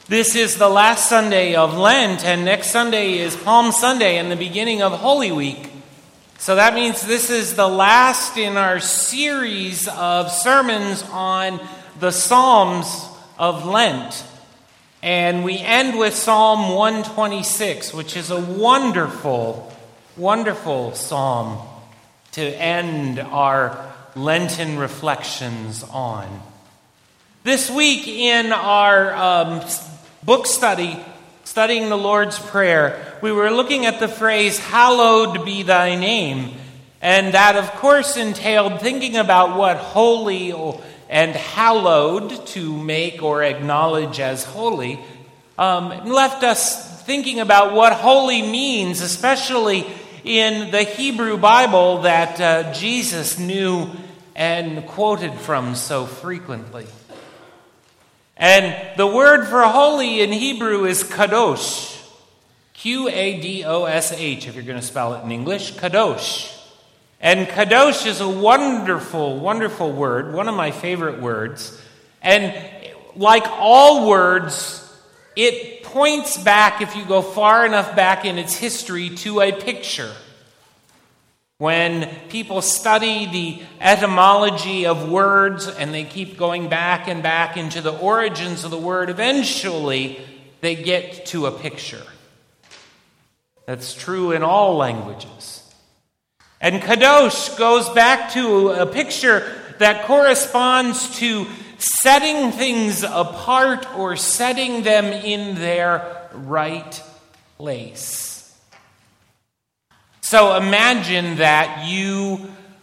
This is the last Sunday of Lent, and next Sunday is Palm Sunday and the beginning of Holy Week. So that means this is the last in our series of sermons on the Psalms of Lent. And we end with Psalm 126, which is a wonderful, wonderful psalm to end our Lenten reflections on. This week in our book study, studying the Lord's Prayer, we were looking at the phrase, "Hallowed be thy name." And that, of course, entailed thinking about what holy and hallowed, to make or acknowledge as holy, left us thinking about what holy means, especially in the Hebrew Bible that Jesus knew and quoted from so frequently. And the word for holy in Hebrew is kadosh. Qadosh, if you're going to spell it in English, kadosh. And kadosh is a wonderful, wonderful word, one of my favorite words. And like all words, it points back, if you go far enough back in its history, to a picture. When people study the etymology of words and they keep going back and back into the origins of the word, eventually they get to a picture. That's true in all languages. And kadosh goes back to a picture that corresponds to setting things apart or setting them in their right place. So imagine that you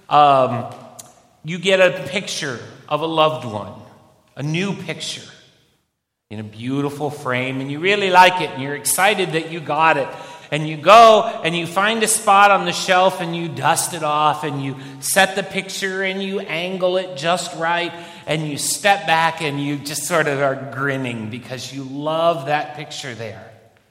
get a picture of a loved one, a new picture in a beautiful frame, and you really like it, and you're excited that you got it. And you go and you find a spot on the shelf and you dust it off and you set the picture and you angle it just right and you step back and you just sort of are grinning because you love that picture there.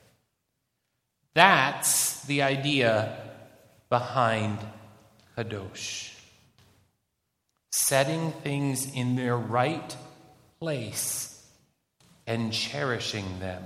That's the idea behind kadosh. Setting things in their right place and cherishing them.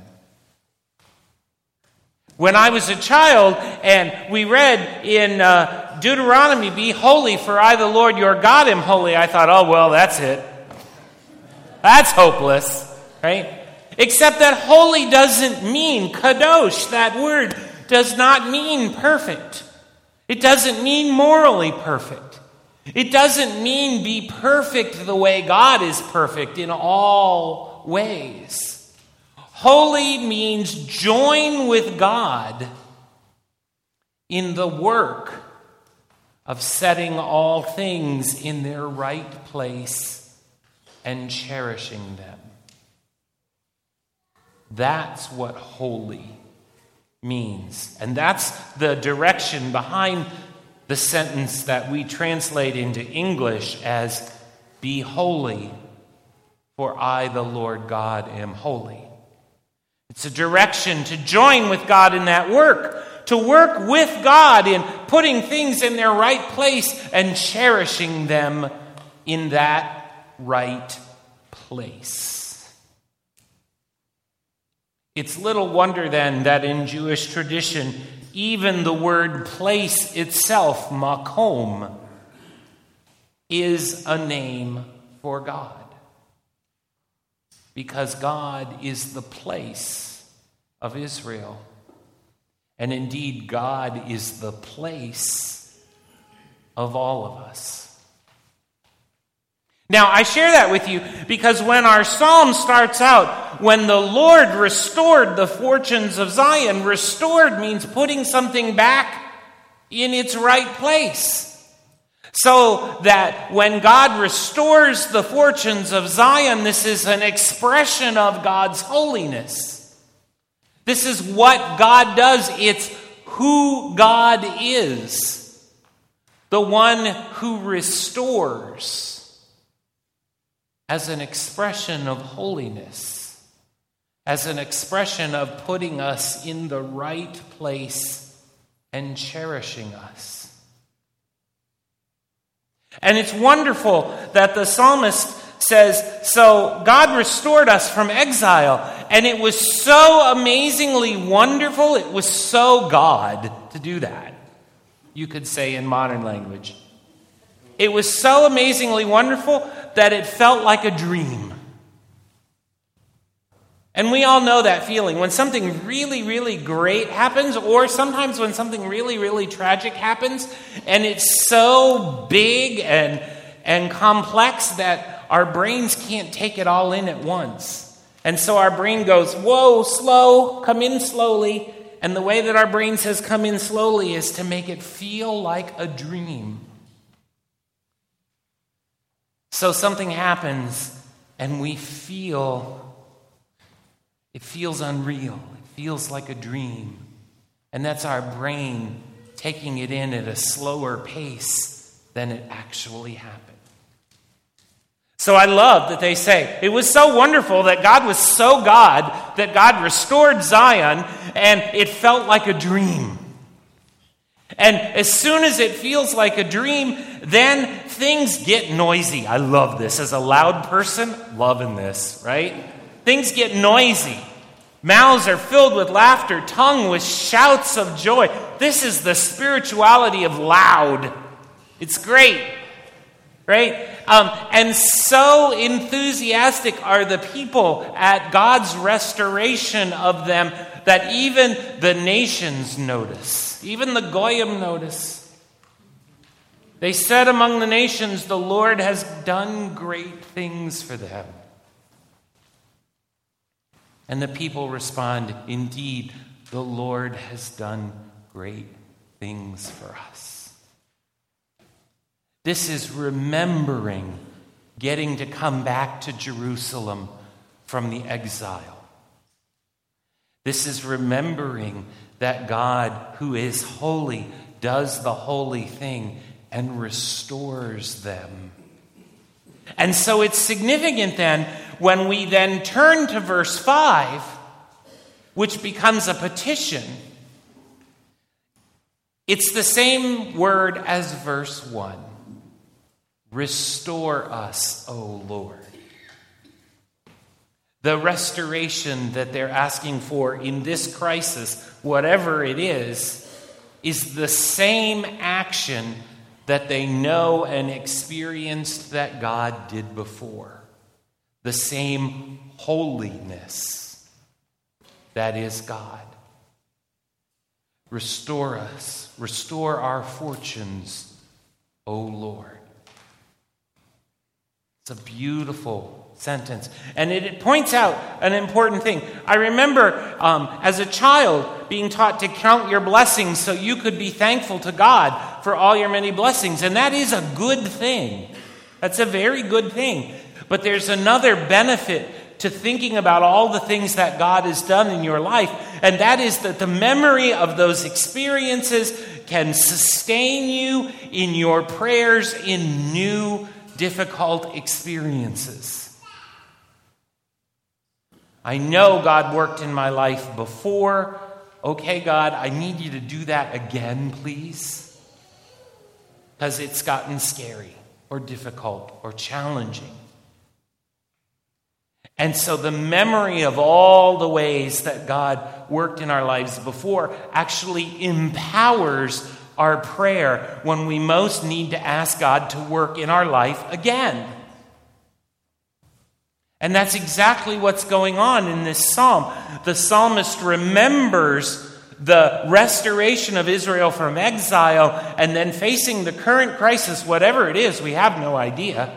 When I was a child and we read in Deuteronomy, "Be holy, for I, the Lord your God, am holy," I thought, oh, well, that's it. That's hopeless, right? Except that holy doesn't mean kadosh. That word does not mean perfect. It doesn't mean morally perfect. It doesn't mean be perfect the way God is perfect in all ways. Holy means join with God in the work of setting all things in their right place and cherishing them. That's what holy means. And that's the direction behind the sentence that we translate into English as, "Be holy, for I, the Lord God, am holy." It's a direction to join with God in that work, to work with God in putting things in their right place and cherishing them in that right place. It's little wonder then that in Jewish tradition, even the word place itself, makom, is a name for God. Because God is the place of Israel. And indeed, God is the place of all of us. Now, I share that with you because when our psalm starts out, when the Lord restored the fortunes of Zion, restored means putting something back in its right place. So that when God restores the fortunes of Zion, this is an expression of God's holiness. This is what God does. It's who God is. The one who restores as an expression of holiness, as an expression of putting us in the right place and cherishing us. And it's wonderful that the psalmist says, so God restored us from exile, and it was so amazingly wonderful, it was so God to do that, you could say in modern language. It was so amazingly wonderful that it felt like a dream. And we all know that feeling when something really, really great happens, or sometimes when something really, really tragic happens, and it's so big and complex that our brains can't take it all in at once. And so our brain goes, whoa, slow, come in slowly. And the way that our brain says come in slowly is to make it feel like a dream. So something happens and we feel, it feels unreal. It feels like a dream. And that's our brain taking it in at a slower pace than it actually happened. So I love that they say, it was so wonderful that God was so God that God restored Zion and it felt like a dream. And as soon as it feels like a dream, then things get noisy. I love this. As a loud person, loving this, right? Things get noisy. Mouths are filled with laughter, tongue with shouts of joy. This is the spirituality of loud. It's great, right? And so enthusiastic are the people at God's restoration of them that even the nations notice. Even the Goyim notice. They said among the nations, the Lord has done great things for them. And the people respond, indeed, the Lord has done great things for us. This is remembering getting to come back to Jerusalem from the exile. This is remembering that God, who is holy, does the holy thing and restores them. And so it's significant then when we then turn to verse 5, which becomes a petition. It's the same word as verse 1. Restore us, O Lord. The restoration that they're asking for in this crisis, whatever it is the same action that they know and experienced that God did before. The same holiness that is God. Restore us, restore our fortunes, O Lord. It's a beautiful sentence. And it points out an important thing. I remember as a child being taught to count your blessings so you could be thankful to God for all your many blessings. And that is a good thing. That's a very good thing. But there's another benefit to thinking about all the things that God has done in your life. And that is that the memory of those experiences can sustain you in your prayers in new difficult experiences. I know God worked in my life before. Okay, God, I need you to do that again, please. Because it's gotten scary or difficult or challenging. And so the memory of all the ways that God worked in our lives before actually empowers our prayer when we most need to ask God to work in our life again. And that's exactly what's going on in this psalm. The psalmist remembers the restoration of Israel from exile and then facing the current crisis, whatever it is, we have no idea.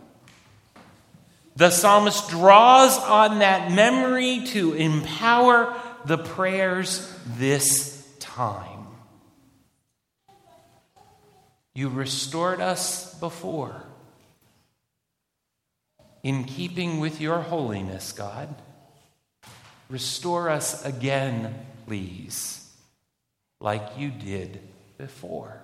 The psalmist draws on that memory to empower the prayers this time. You restored us before. In keeping with your holiness, God, restore us again, please, like you did before.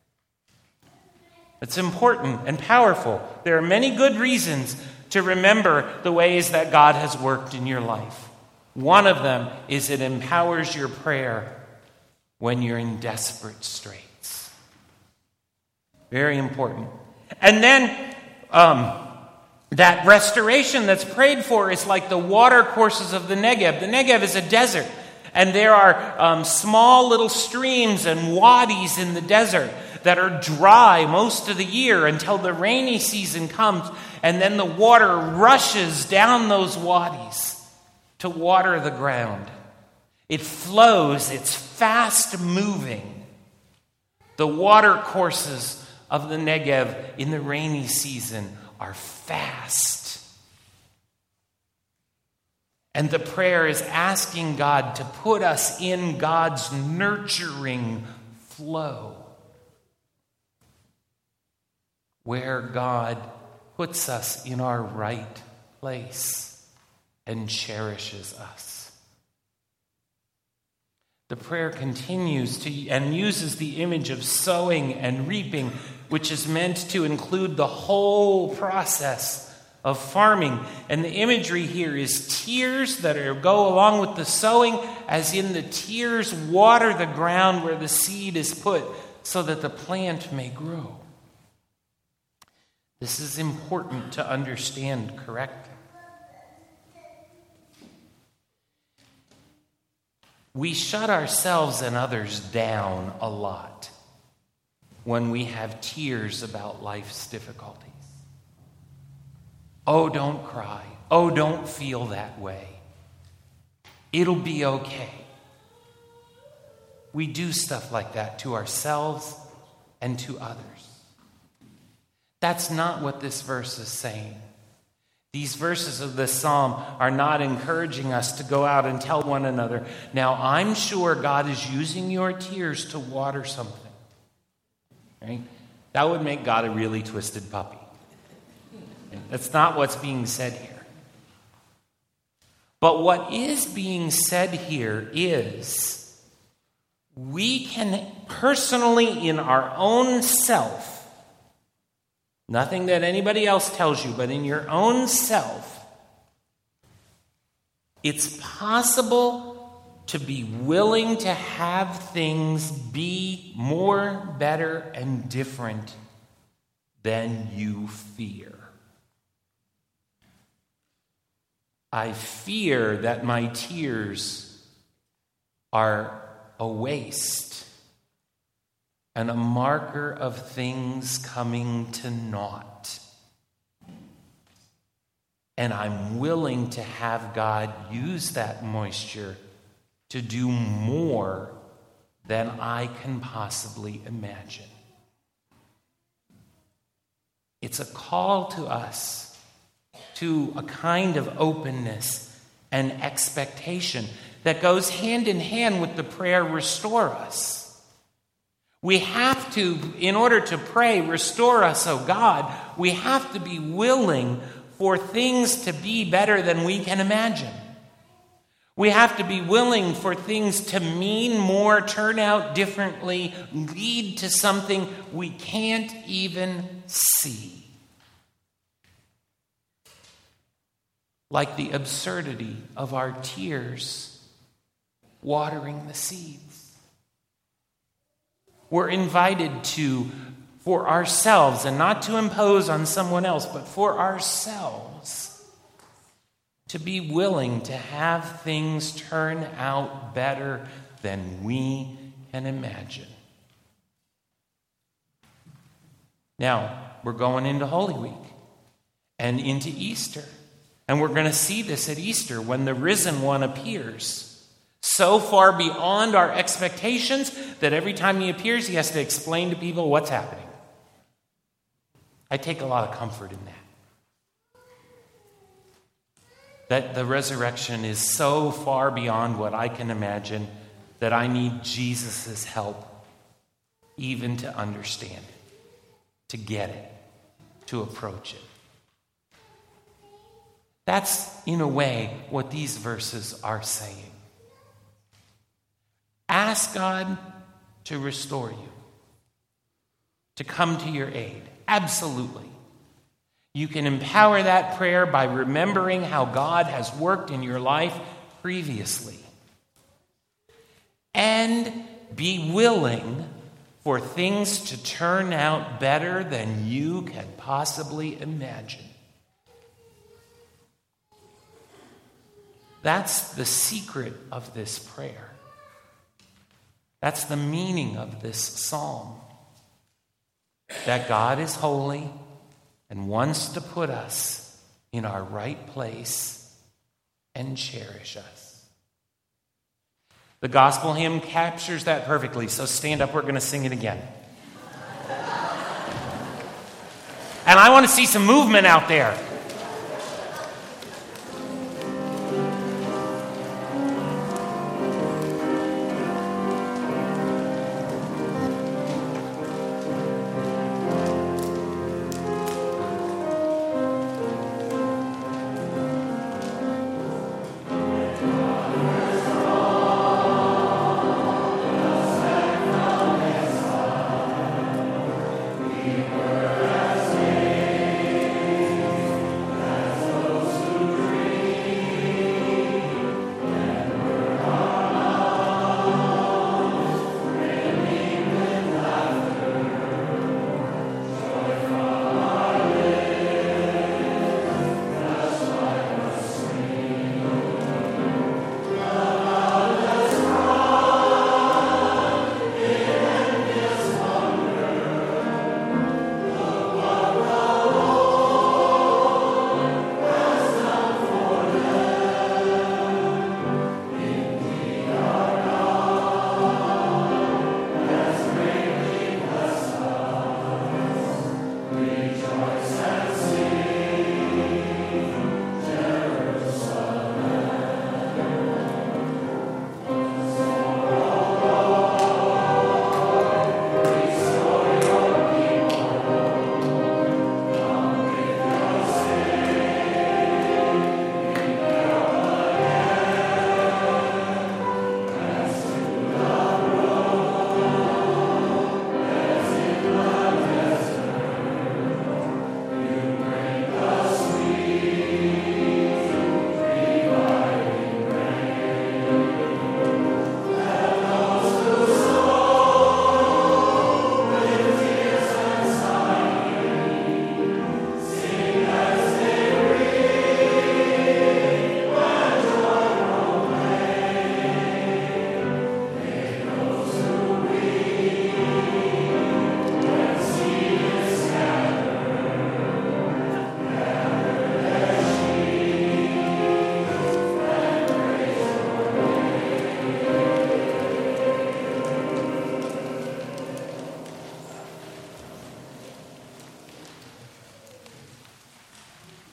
It's important and powerful. There are many good reasons to remember the ways that God has worked in your life. One of them is it empowers your prayer when you're in desperate straits. Very important. And then, That restoration that's prayed for is like the water courses of the Negev. The Negev is a desert, and there are small little streams and wadis in the desert that are dry most of the year until the rainy season comes, and then the water rushes down those wadis to water the ground. It flows, it's fast moving. The water courses of the Negev in the rainy season are fast. And the prayer is asking God to put us in God's nurturing flow, where God puts us in our right place and cherishes us. The prayer continues and uses the image of sowing and reaping, which is meant to include the whole process of farming. And the imagery here is tears that go along with the sowing, as in the tears water the ground where the seed is put so that the plant may grow. This is important to understand correctly. We shut ourselves and others down a lot when we have tears about life's difficulties. Oh, don't cry. Oh, don't feel that way. It'll be okay. We do stuff like that to ourselves and to others. That's not what this verse is saying. These verses of this psalm are not encouraging us to go out and tell one another, now I'm sure God is using your tears to water something. Right? That would make God a really twisted puppy. That's not what's being said here. But what is being said here is we can personally, in our own self, nothing that anybody else tells you, but in your own self, it's possible to be willing to have things be more, better, and different than you fear. I fear that my tears are a waste and a marker of things coming to naught. And I'm willing to have God use that moisture to do more than I can possibly imagine. It's a call to us to a kind of openness and expectation that goes hand in hand with the prayer, restore us. We have to, in order to pray, restore us, O God, we have to be willing for things to be better than we can imagine. We have to be willing for things to mean more, turn out differently, lead to something we can't even see. Like the absurdity of our tears watering the seeds. We're invited to, for ourselves, and not to impose on someone else, but for ourselves, to be willing to have things turn out better than we can imagine. Now, we're going into Holy Week and into Easter. And we're going to see this at Easter when the risen one appears. So far beyond our expectations that every time he appears, he has to explain to people what's happening. I take a lot of comfort in that. That the resurrection is so far beyond what I can imagine that I need Jesus' help even to understand it, to get it, to approach it. That's, in a way, what these verses are saying. Ask God to restore you, to come to your aid. Absolutely. You can empower that prayer by remembering how God has worked in your life previously. And be willing for things to turn out better than you can possibly imagine. That's the secret of this prayer. That's the meaning of this psalm. That God is holy and wants to put us in our right place and cherish us. The gospel hymn captures that perfectly, so stand up, we're going to sing it again. And I want to see some movement out there.